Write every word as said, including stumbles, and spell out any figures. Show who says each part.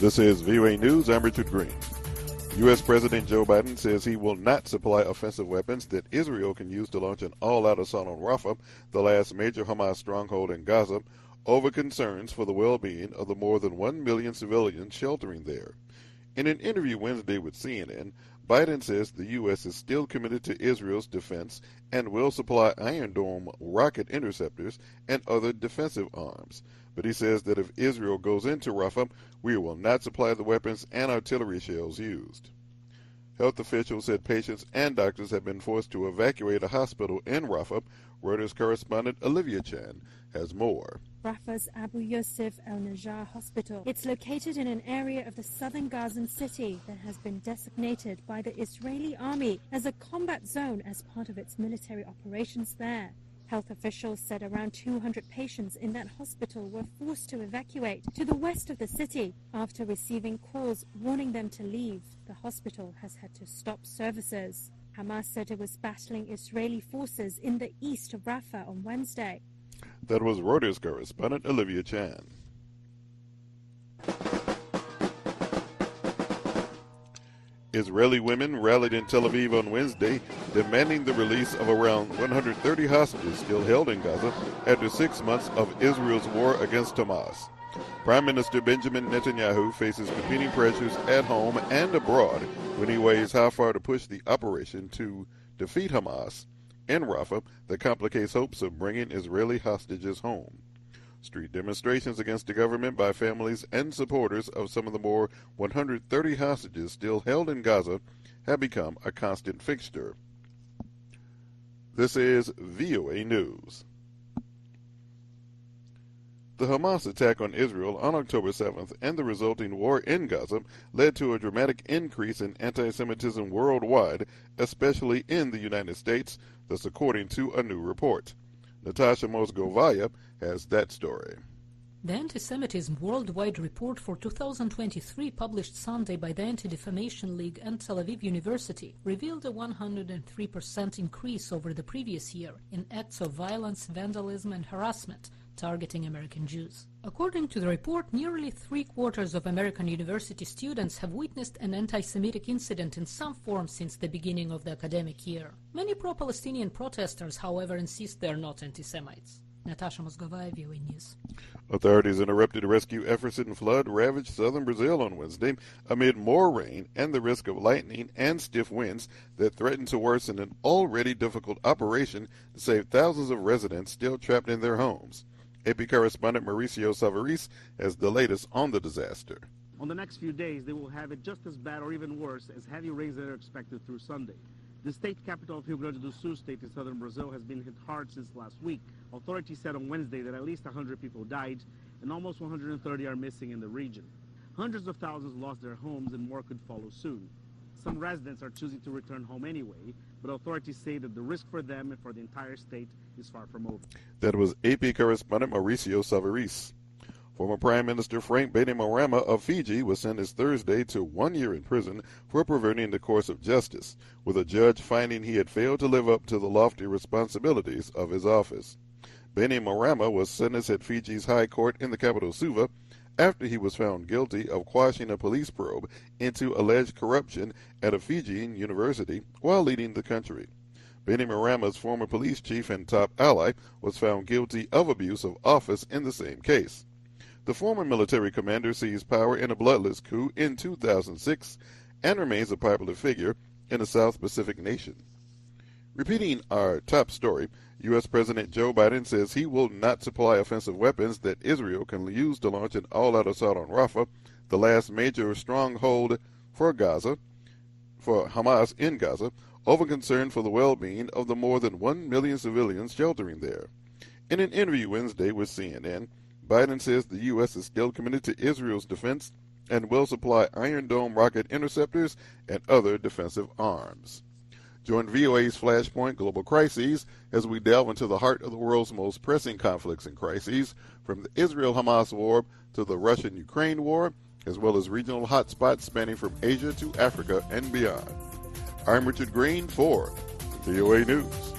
Speaker 1: This is V O A News. I'm Richard Green. U S. President Joe Biden says he will not supply offensive weapons that Israel can use to launch an all-out assault on Rafah, the last major Hamas stronghold in Gaza, over concerns for the well-being of the more than one million civilians sheltering there. In an interview Wednesday with C N N, Biden says the U S is still committed to Israel's defense and will supply Iron Dome rocket interceptors and other defensive arms. But he says that if Israel goes into Rafah, we will not supply the weapons and artillery shells used. Health officials said patients and doctors have been forced to evacuate a hospital in Rafah. Reuters correspondent Olivia Chan has more.
Speaker 2: Rafah's Abu Yusuf al-Najjar Hospital. It's located in an area of the southern Gazan city that has been designated by the Israeli army as a combat zone as part of its military operations there. Health officials said around two hundred patients in that hospital were forced to evacuate to the west of the city after receiving calls warning them to leave. The hospital has had to stop services. Hamas said it was battling Israeli forces in the east of Rafah on Wednesday.
Speaker 1: That was Reuters correspondent Olivia Chan. Israeli women rallied in Tel Aviv on Wednesday, demanding the release of around one hundred thirty hostages still held in Gaza after six months of Israel's war against Hamas. Prime Minister Benjamin Netanyahu faces competing pressures at home and abroad when he weighs how far to push the operation to defeat Hamas in Rafah that complicates hopes of bringing Israeli hostages home. Street demonstrations against the government by families and supporters of some of the more one hundred thirty hostages still held in Gaza have become a constant fixture. This is V O A News. The Hamas attack on Israel on October seventh and the resulting war in Gaza led to a dramatic increase in anti-Semitism worldwide, especially in the United States, thus according to a new report. Natasha Mosgovaya has that story.
Speaker 3: The Anti-Semitism Worldwide Report for two thousand twenty-three, published Sunday by the Anti-Defamation League and Tel Aviv University, revealed a one hundred three percent increase over the previous year in acts of violence, vandalism, and harassment targeting American Jews. According to the report, nearly three-quarters of American university students have witnessed an anti-Semitic incident in some form since the beginning of the academic year. Many pro-Palestinian protesters, however, insist they are not anti-Semites. Natasha Mosgovaya, V O A News.
Speaker 1: Authorities interrupted rescue efforts in flood-ravaged southern Brazil on Wednesday amid more rain and the risk of lightning and stiff winds that threatened to worsen an already difficult operation to save thousands of residents still trapped in their homes. A P correspondent Mauricio Savarese has the latest on the disaster.
Speaker 4: On the next few days, they will have it just as bad or even worse as heavy rains that are expected through Sunday. The state capital of Rio Grande do Sul state in southern Brazil has been hit hard since last week. Authorities said on Wednesday that at least one hundred people died and almost one hundred thirty are missing in the region. Hundreds of thousands lost their homes and more could follow soon. Some residents are choosing to return home anyway, but authorities say that the risk for them and for the entire state is far from over.
Speaker 1: That was A P correspondent Mauricio Savarese. Former Prime Minister Frank Bainimarama of Fiji was sentenced Thursday to one year in prison for perverting the course of justice, with a judge finding he had failed to live up to the lofty responsibilities of his office. Bainimarama was sentenced at Fiji's High Court in the capital Suva after he was found guilty of quashing a police probe into alleged corruption at a Fijian university while leading the country. Bainimarama's former police chief and top ally was found guilty of abuse of office in the same case. The former military commander seized power in a bloodless coup in two thousand six and remains a popular figure in a South Pacific nation. Repeating our top story, U S. President Joe Biden says he will not supply offensive weapons that Israel can use to launch an all-out assault on Rafah, the last major stronghold for Gaza, for Hamas in Gaza, over concern for the well-being of the more than one million civilians sheltering there. In an interview Wednesday with C N N, Biden says the U S is still committed to Israel's defense and will supply Iron Dome rocket interceptors and other defensive arms. Join V O A's Flashpoint Global Crises as we delve into the heart of the world's most pressing conflicts and crises, from the Israel-Hamas war to the Russian-Ukraine war, as well as regional hotspots spanning from Asia to Africa and beyond. I'm Richard Green for V O A News.